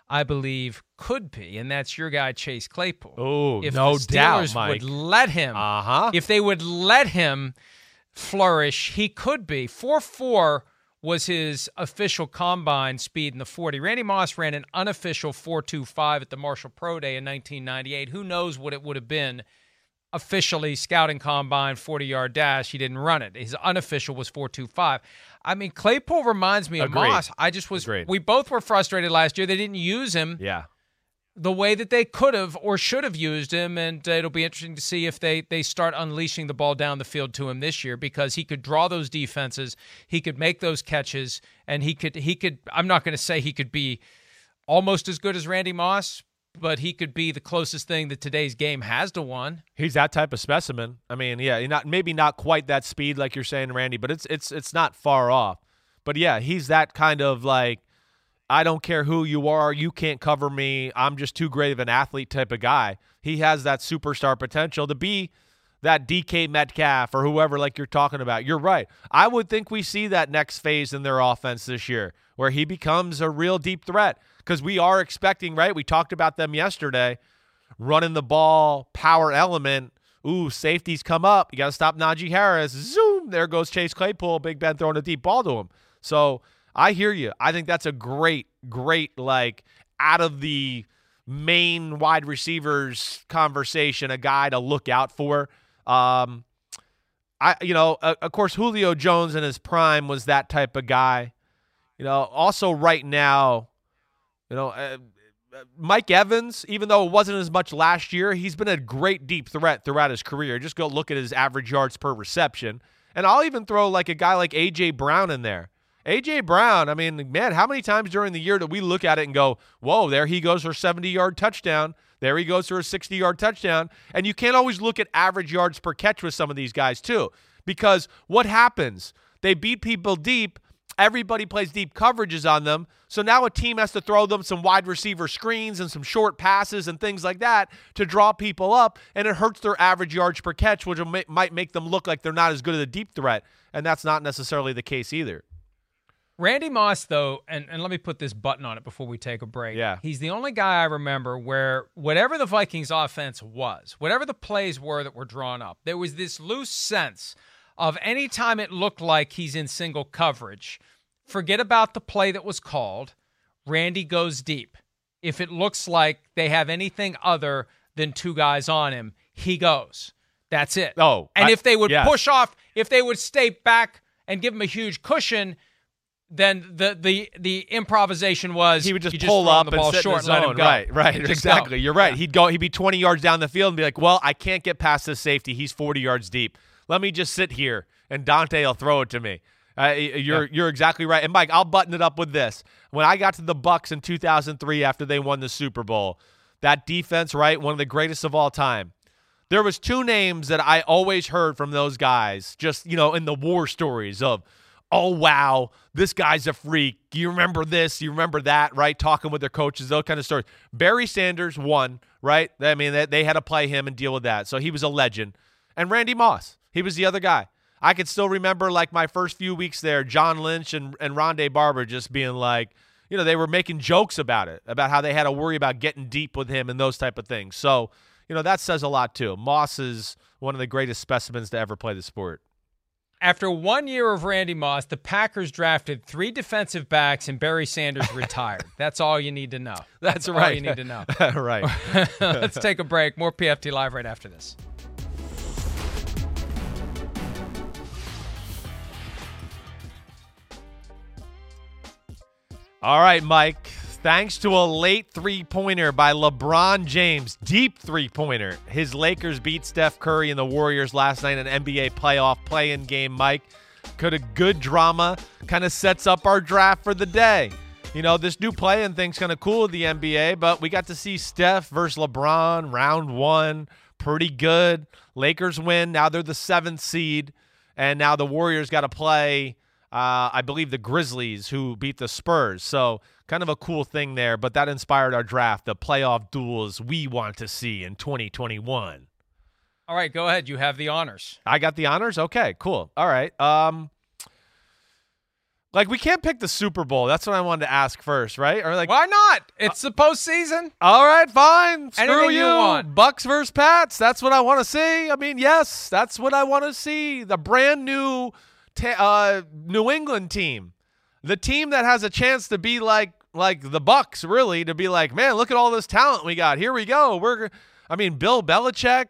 I believe could be, and that's your guy Chase Claypool. Oh, if no the Steelers doubt, Mike. would let him, uh-huh. if they would let him flourish, he could be. four four was his official combine speed in the forty. Randy Moss ran an unofficial four two five at the Marshall Pro Day in nineteen ninety-eight. Who knows what it would have been officially scouting combine forty-yard dash. He didn't run it. His unofficial was four two five. I mean, Claypool reminds me of Agreed. Moss. I just was Agreed. we both were frustrated last year. They didn't use him Yeah. the way that they could have or should have used him, and uh, it'll be interesting to see if they they start unleashing the ball down the field to him this year, because he could draw those defenses, he could make those catches, and he could he could I'm not going to say he could be almost as good as Randy Moss, but he could be the closest thing that today's game has to one. He's that type of specimen. I mean, yeah, not maybe not quite that speed like you're saying, Randy, but it's it's it's not far off. But yeah, he's that kind of like, I don't care who you are, you can't cover me, I'm just too great of an athlete type of guy. He has that superstar potential to be that D K Metcalf or whoever like you're talking about. You're right. I would think we see that next phase in their offense this year where he becomes a real deep threat, because we are expecting, right? We talked about them yesterday, running the ball, power element. Ooh, safeties come up. You got to stop Najee Harris. Zoom, there goes Chase Claypool. Big Ben throwing a deep ball to him. So I hear you. I think that's a great, great, like, out of the main wide receivers conversation, a guy to look out for. Um, I, you know, uh, of course, Julio Jones in his prime was that type of guy. You know, also right now, you know, uh, Mike Evans, even though it wasn't as much last year, he's been a great deep threat throughout his career. Just go look at his average yards per reception. And I'll even throw like a guy like A J. Brown in there. A J. Brown, I mean, man, how many times during the year do we look at it and go, whoa, there he goes for a seventy-yard touchdown. There he goes for a sixty-yard touchdown. And you can't always look at average yards per catch with some of these guys too, because what happens? They beat people deep. Everybody plays deep coverages on them. So now a team has to throw them some wide receiver screens and some short passes and things like that to draw people up, and it hurts their average yards per catch, which might make them look like they're not as good at a deep threat, and that's not necessarily the case either. Randy Moss, though, and, and let me put this button on it before we take a break. Yeah. He's the only guy I remember where whatever the Vikings offense was, whatever the plays were that were drawn up, there was this loose sense of any time it looked like he's in single coverage, forget about the play that was called, Randy goes deep. If it looks like they have anything other than two guys on him, he goes. That's it. Oh, and I, if they would yes. push off, if they would stay back and give him a huge cushion, then the the the improvisation was he would just you pull just up the and ball sit short in the and let zone. him go. Right, right, Just exactly. go. You're right. Yeah. He'd go. He'd be twenty yards down the field and be like, "Well, I can't get past this safety. He's forty yards deep. Let me just sit here, and Dante will throw it to me." Uh, you're Yeah. you're exactly right. And Mike, I'll button it up with this. When I got to the Bucs in two thousand three after they won the Super Bowl, that defense, right, one of the greatest of all time. There was two names that I always heard from those guys, just, you know, in the war stories of, oh, wow, this guy's a freak. You remember this, you remember that, right? Talking with their coaches, those kind of stories. Barry Sanders won, right? I mean, they, they had to play him and deal with that. So he was a legend. And Randy Moss, he was the other guy. I could still remember, like, my first few weeks there, John Lynch and, and Rondé Barber just being like, you know, they were making jokes about it, about how they had to worry about getting deep with him and those type of things. So, you know, that says a lot, too. Moss is one of the greatest specimens to ever play the sport. After one year of Randy Moss, the Packers drafted three defensive backs and Barry Sanders retired. That's all you need to know. That's, That's right. all you need to know. Right. Let's take a break. More P F T Live right after this. All right, Mike. Thanks to a late three-pointer by LeBron James, deep three-pointer, his Lakers beat Steph Curry and the Warriors last night in an N B A playoff play-in game, Mike. Could a good drama kind of sets up our draft for the day. You know, this new play-in thing's kind of cool with the N B A, but we got to see Steph versus LeBron, round one, pretty good. Lakers win. Now they're the seventh seed, and now the Warriors got to play, uh, I believe, the Grizzlies, who beat the Spurs. So kind of a cool thing there, but that inspired our draft, the playoff duels we want to see in twenty twenty-one. All right, go ahead. You have the honors. I got the honors? Okay, cool. All right. Um, Like, we can't pick the Super Bowl. That's what I wanted to ask first, right? Or like, why not? It's the postseason. All right, fine. Screw Anything you. you want. Bucks versus Pats. That's what I want to see. I mean, yes, that's what I want to see. The brand new ta- uh, New England team, the team that has a chance to be like like the Bucks, really, to be like, man, look at all this talent we got. Here we go. We're, I mean, Bill Belichick.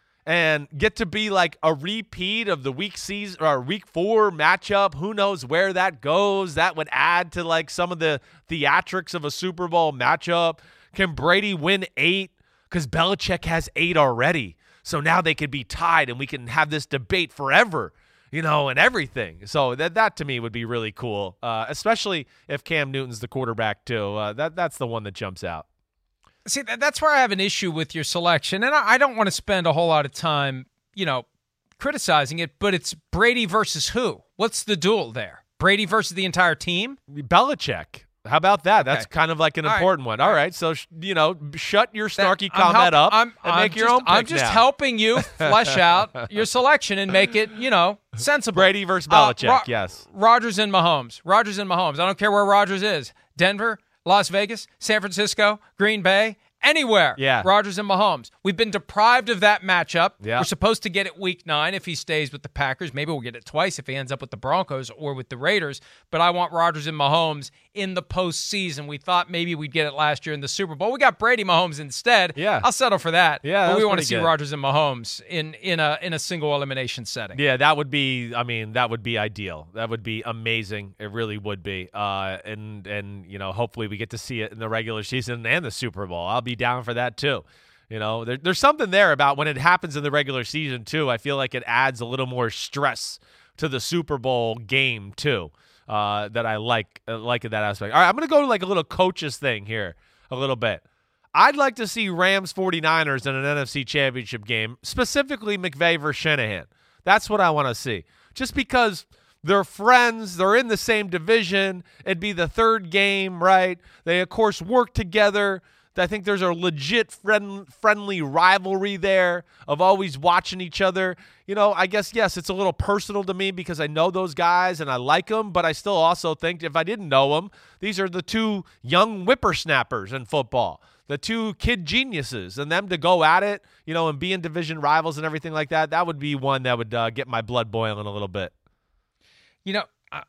And get to be like a repeat of the week season or week four matchup. Who knows where that goes? That would add to like some of the theatrics of a Super Bowl matchup. Can Brady win eight? Because Belichick has eight already. So now they could be tied and we can have this debate forever, you know, and everything. So that that to me would be really cool, uh, especially if Cam Newton's the quarterback too. Uh, that that's the one that jumps out. See, that's where I have an issue with your selection, and I don't want to spend a whole lot of time, you know, criticizing it, but it's Brady versus who? What's the duel there? Brady versus the entire team? Belichick. How about that? That's okay. Kind of like an All important right. one. All right, so, you know, shut your snarky that, comment help, up I'm, and I'm make just, your own pick I'm just now. helping you flesh out your selection and make it, you know, sensible. Brady versus Belichick, uh, Ro- yes. Rodgers and Mahomes. Rodgers and Mahomes. I don't care where Rodgers is. Denver, Las Vegas, San Francisco, Green Bay, anywhere. Yeah. Rodgers and Mahomes. We've been deprived of that matchup. Yeah. We're supposed to get it week nine if he stays with the Packers. Maybe we'll get it twice if he ends up with the Broncos or with the Raiders. But I want Rodgers and Mahomes in the postseason. We thought maybe we'd get it last year in the Super Bowl. We got Brady Mahomes instead. Yeah. I'll settle for that. Yeah, but we want to see good. Rodgers and Mahomes in, in a in a single elimination setting. Yeah, that would be, I mean, that would be ideal. That would be amazing. It really would be. Uh, and, and you know, hopefully we get to see it in the regular season and the Super Bowl. I'll be down for that too. You know, there, there's something there about when it happens in the regular season too. I feel like it adds a little more stress to the Super Bowl game too. Uh, that I like uh, like in that aspect. All right, I'm going to go to like a little coaches thing here a little bit. I'd like to see Rams 49ers in an N F C Championship game, specifically McVay versus Shanahan. That's what I want to see. Just because they're friends, they're in the same division, it'd be the third game, right? They, of course, work together. I think there's a legit friend, friendly rivalry there of always watching each other. You know, I guess, yes, it's a little personal to me because I know those guys and I like them, but I still also think if I didn't know them, these are the two young whippersnappers in football, the two kid geniuses, and them to go at it, you know, and be in division rivals and everything like that, that would be one that would uh, get my blood boiling a little bit. You know, I,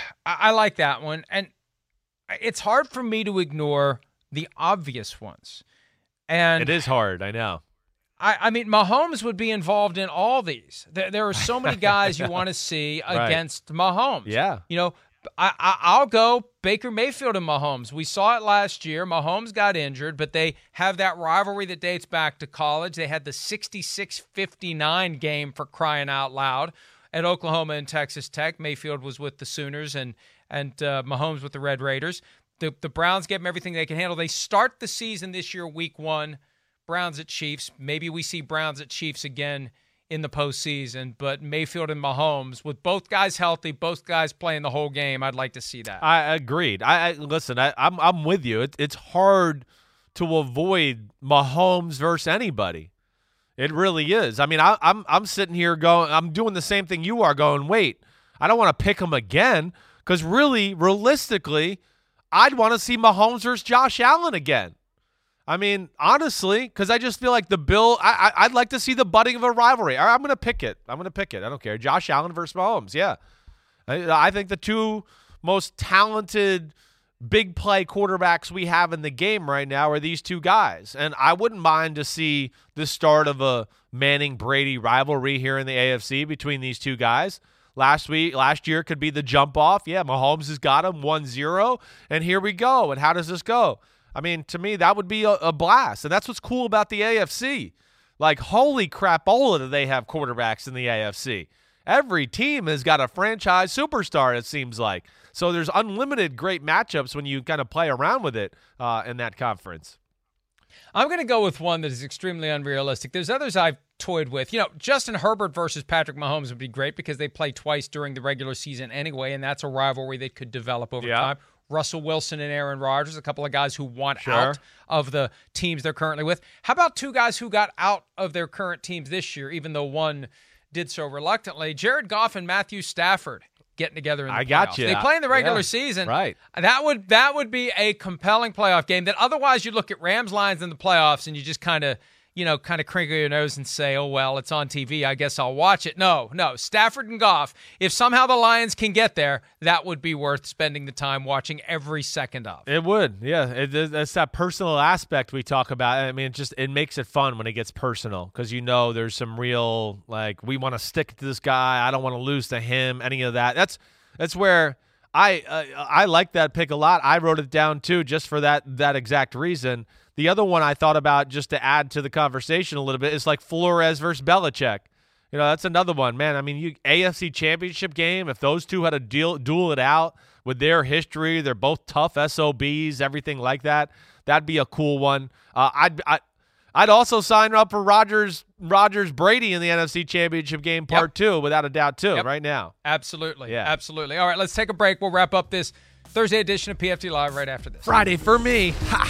I like that one, and it's hard for me to ignore the obvious ones. And it is hard, I know. I, I mean, Mahomes would be involved in all these. There, there are so many guys you want to see right. against Mahomes. Yeah. You know, I, I, I'll go Baker Mayfield and Mahomes. We saw it last year. Mahomes got injured, but they have that rivalry that dates back to college. They had the sixty-six fifty-nine game, for crying out loud, at Oklahoma and Texas Tech. Mayfield was with the Sooners and, and uh, Mahomes with the Red Raiders. The the Browns gave them everything they can handle. They start the season this year, week one, Browns at Chiefs. Maybe we see Browns at Chiefs again in the postseason. But Mayfield and Mahomes, with both guys healthy, both guys playing the whole game, I'd like to see that. I agreed. I, I listen. I, I'm I'm with you. It, it's hard to avoid Mahomes versus anybody. It really is. I mean, I, I'm I'm sitting here going. I'm doing the same thing you are. Going, wait, I don't want to pick him again because really, realistically, I'd want to see Mahomes versus Josh Allen again. I mean, honestly, because I just feel like the Bill, I, I, I'd like to see the budding of a rivalry. All right, I'm going to pick it. I'm going to pick it. I don't care. Josh Allen versus Mahomes, yeah. I, I think the two most talented big play quarterbacks we have in the game right now are these two guys. And I wouldn't mind to see the start of a Manning-Brady rivalry here in the A F C between these two guys. Last week, last year could be the jump off. Yeah, Mahomes has got him one zero, and here we go. And how does this go? I mean, to me, that would be a, a blast. And that's what's cool about the A F C. Like, holy crapola, do they have quarterbacks in the A F C. Every team has got a franchise superstar, it seems like. So there's unlimited great matchups when you kind of play around with it uh, in that conference. I'm going to go with one that is extremely unrealistic. There's others I've toyed with. You know, Justin Herbert versus Patrick Mahomes would be great because they play twice during the regular season anyway, and that's a rivalry that could develop over yeah. time. Russell Wilson and Aaron Rodgers, a couple of guys who want sure. out of the teams they're currently with. How about two guys who got out of their current teams this year, even though one did so reluctantly? Jared Goff and Matthew Stafford getting together in the I playoffs. got you. They play in the regular Yeah, season. right. That would that would be a compelling playoff game that otherwise you look at Rams Lions in the playoffs and you just kind of, you know, kind of crinkle your nose and say, oh, well, it's on T V. I guess I'll watch it. No, no. Stafford and Goff, if somehow the Lions can get there, that would be worth spending the time watching every second of. It would, yeah. It, it's that personal aspect we talk about. I mean, it just it makes it fun when it gets personal because you know there's some real, like, we want to stick to this guy. I don't want to lose to him, any of that. That's that's where I uh, I like that pick a lot. I wrote it down, too, just for that that exact reason. The other one I thought about just to add to the conversation a little bit is like Flores versus Belichick. You know, that's another one, man. I mean, you A F C Championship game, if those two had to deal, duel it out with their history, they're both tough S O Bs, everything like that, that'd be a cool one. Uh, I'd I, I'd also sign up for Rodgers Rodgers Brady in the N F C Championship game part yep. two, without a doubt, too, yep. right now. Absolutely. Yeah. Absolutely. All right, let's take a break. We'll wrap up this Thursday edition of P F T Live right after this. Friday for me. Ha!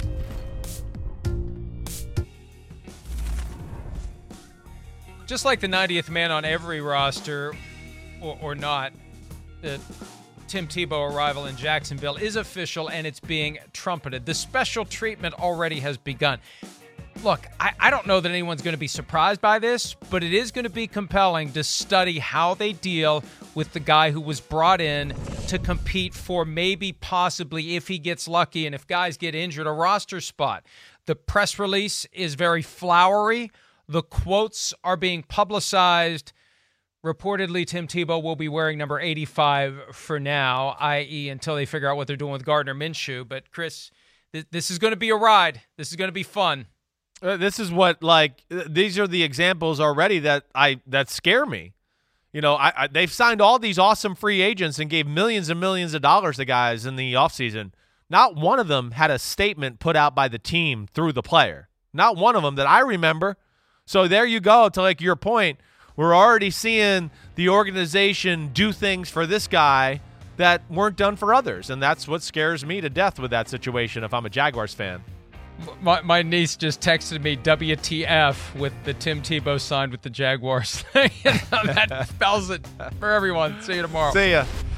Just like the ninetieth man on every roster, or, or not, the Tim Tebow arrival in Jacksonville is official and it's being trumpeted. The special treatment already has begun. Look, I, I don't know that anyone's going to be surprised by this, but it is going to be compelling to study how they deal with the guy who was brought in to compete for maybe, possibly, if he gets lucky and if guys get injured, a roster spot. The press release is very flowery. The quotes are being publicized. Reportedly, Tim Tebow will be wearing number eighty-five for now, that is until they figure out what they're doing with Gardner Minshew. But, Chris, th- this is going to be a ride. This is going to be fun. Uh, this is what, like, these are the examples already that I that scare me. You know, I, I they've signed all these awesome free agents and gave millions and millions of dollars to guys in the offseason. Not one of them had a statement put out by the team through the player. Not one of them that I remember. So there you go. To like your point, we're already seeing the organization do things for this guy that weren't done for others, and that's what scares me to death with that situation if I'm a Jaguars fan. My, my niece just texted me W T F with the Tim Tebow signed with the Jaguars. You know, that spells it for everyone. See you tomorrow. See ya.